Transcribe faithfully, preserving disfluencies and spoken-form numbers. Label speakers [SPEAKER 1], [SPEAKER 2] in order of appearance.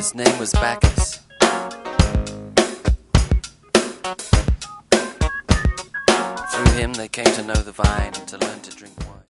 [SPEAKER 1] His name was Bacchus. Through him they came to know the vine and to learn to drink wine.